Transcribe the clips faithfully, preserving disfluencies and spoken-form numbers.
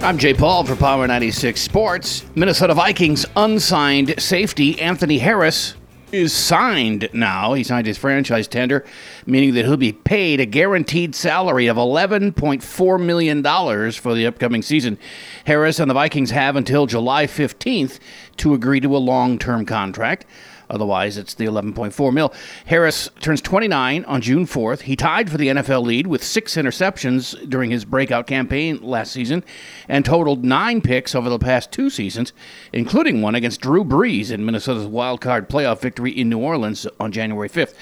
I'm Jay Paul for Power ninety-six Sports. Minnesota Vikings unsigned safety Anthony Harris is signed now. He signed his franchise tender, meaning that he'll be paid a guaranteed salary of eleven point four million dollars for the upcoming season. Harris and the Vikings have until July fifteenth to agree to a long-term contract. Otherwise, it's the eleven point four mil. Harris turns twenty-nine on June fourth. He tied for the N F L lead with six interceptions during his breakout campaign last season and totaled nine picks over the past two seasons, including one against Drew Brees in Minnesota's wildcard playoff victory in New Orleans on January fifth.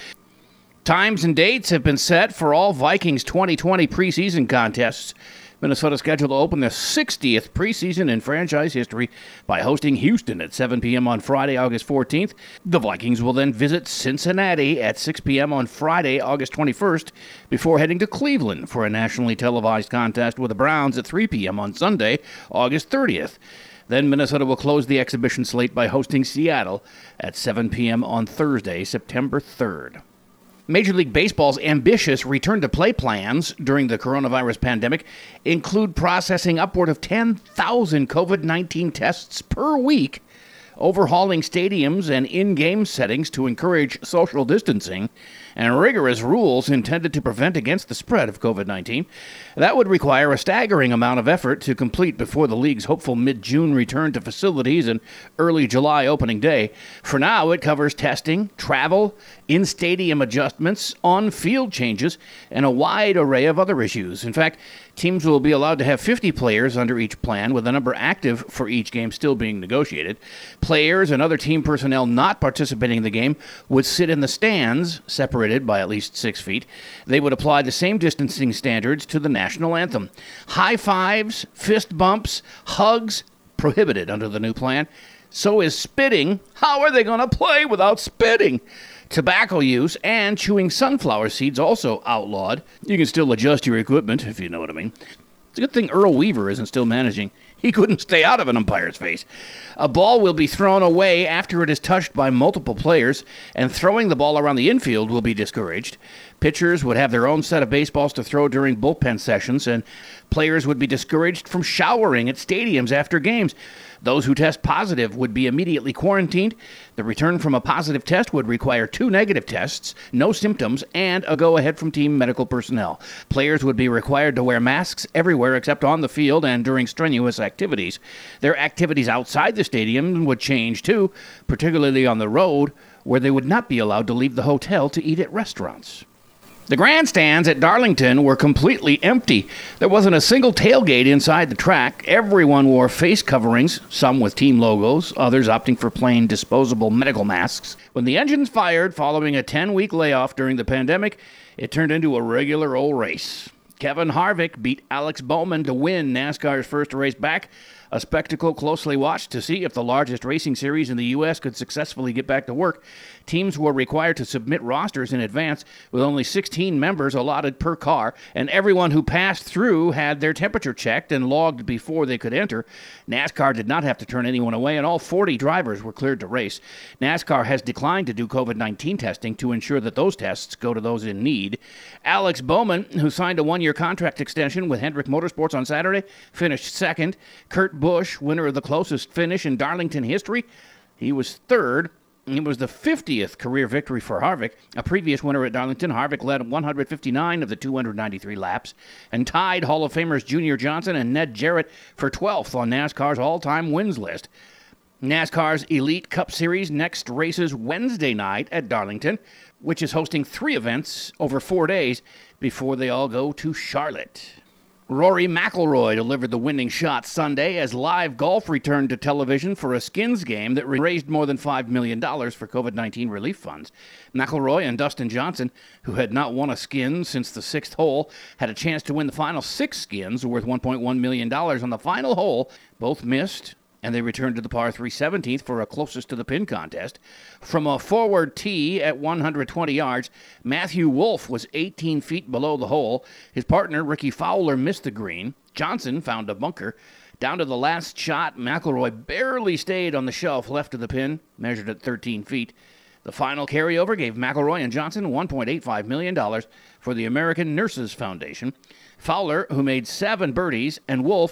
Times and dates have been set for all Vikings twenty twenty preseason contests. Minnesota scheduled to open their sixtieth preseason in franchise history by hosting Houston at seven p.m. on Friday, August fourteenth. The Vikings will then visit Cincinnati at six p.m. on Friday, August twenty-first, before heading to Cleveland for a nationally televised contest with the Browns at three p.m. on Sunday, August thirtieth. Then Minnesota will close the exhibition slate by hosting Seattle at seven p.m. on Thursday, September third. Major League Baseball's ambitious return-to-play plans during the coronavirus pandemic include processing upward of ten thousand covid nineteen tests per week, overhauling stadiums and in-game settings to encourage social distancing, and rigorous rules intended to prevent against the spread of covid nineteen. That would require a staggering amount of effort to complete before the league's hopeful mid-June return to facilities and early July opening day. For now, it covers testing, travel, in-stadium adjustments, on-field changes, and a wide array of other issues. In fact, teams will be allowed to have fifty players under each plan, with the number active for each game still being negotiated. Players and other team personnel not participating in the game would sit in the stands, separated by at least six feet. They would apply the same distancing standards to the national anthem. High fives, fist bumps, hugs, prohibited under the new plan. So is spitting. How are they going to play without spitting? Tobacco use and chewing sunflower seeds also outlawed. You can still adjust your equipment, if you know what I mean. It's a good thing Earl Weaver isn't still managing. He couldn't stay out of an umpire's face. A ball will be thrown away after it is touched by multiple players, and throwing the ball around the infield will be discouraged. Pitchers would have their own set of baseballs to throw during bullpen sessions, and players would be discouraged from showering at stadiums after games. Those who test positive would be immediately quarantined. The return from a positive test would require two negative tests, no symptoms, and a go-ahead from team medical personnel. Players would be required to wear masks everywhere except on the field and during strenuous activities. Their activities outside the stadium would change too, particularly on the road, where they would not be allowed to leave the hotel to eat at restaurants. The grandstands at Darlington were completely empty. There wasn't a single tailgate inside the track. Everyone wore face coverings, some with team logos, others opting for plain disposable medical masks. When the engines fired following a ten-week layoff during the pandemic, it turned into a regular old race. Kevin Harvick beat Alex Bowman to win NASCAR's first race back, a spectacle closely watched to see if the largest racing series in the U S could successfully get back to work. Teams were required to submit rosters in advance, with only sixteen members allotted per car, and everyone who passed through had their temperature checked and logged before they could enter. NASCAR did not have to turn anyone away, and all forty drivers were cleared to race. NASCAR has declined to do covid nineteen testing to ensure that those tests go to those in need. Alex Bowman, who signed a one-year contract extension with Hendrick Motorsports on Saturday, finished second. Kurt Busch, winner of the closest finish in Darlington history, he was third. It was the fiftieth career victory for Harvick. A previous winner at Darlington, Harvick led one hundred fifty-nine of the two hundred ninety-three laps and tied Hall of Famers Junior Johnson and Ned Jarrett for twelfth on NASCAR's all-time wins list. NASCAR's Elite Cup Series next races Wednesday night at Darlington, which is hosting three events over four days before they all go to Charlotte. Rory McIlroy delivered the winning shot Sunday as live golf returned to television for a skins game that raised more than five million dollars for covid nineteen relief funds. McIlroy and Dustin Johnson, who had not won a skin since the sixth hole, had a chance to win the final six skins worth one point one million dollars on the final hole. Both missed, and they returned to the par three seventeenth for a closest to the pin contest. From a forward tee at one hundred twenty yards, Matthew Wolff was eighteen feet below the hole. His partner, Ricky Fowler, missed the green. Johnson found a bunker. Down to the last shot, McIlroy barely stayed on the shelf left of the pin, measured at thirteen feet. The final carryover gave McIlroy and Johnson one point eight five million dollars for the American Nurses Foundation. Fowler, who made seven birdies, and Wolff,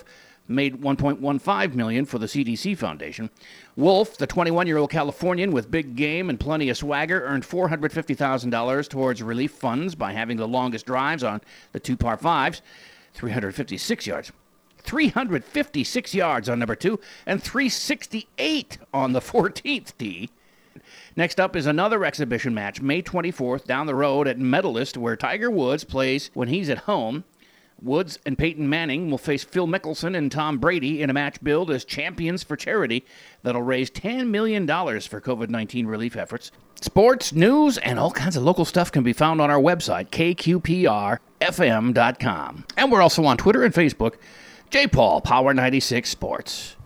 made one point one five million dollars for the C D C Foundation. Wolf, the twenty-one-year-old Californian with big game and plenty of swagger, earned four hundred fifty thousand dollars towards relief funds by having the longest drives on the two par fives, three hundred fifty-six yards. three hundred fifty-six yards on number two and three sixty-eight on the fourteenth tee. Next up is another exhibition match, May twenty-fourth, down the road at Medalist, where Tiger Woods plays when he's at home. Woods and Peyton Manning will face Phil Mickelson and Tom Brady in a match billed as Champions for Charity that'll raise ten million dollars for covid nineteen relief efforts. Sports, news, and all kinds of local stuff can be found on our website, K Q P R F M dot com. And we're also on Twitter and Facebook, J Paul Power ninety-six Sports.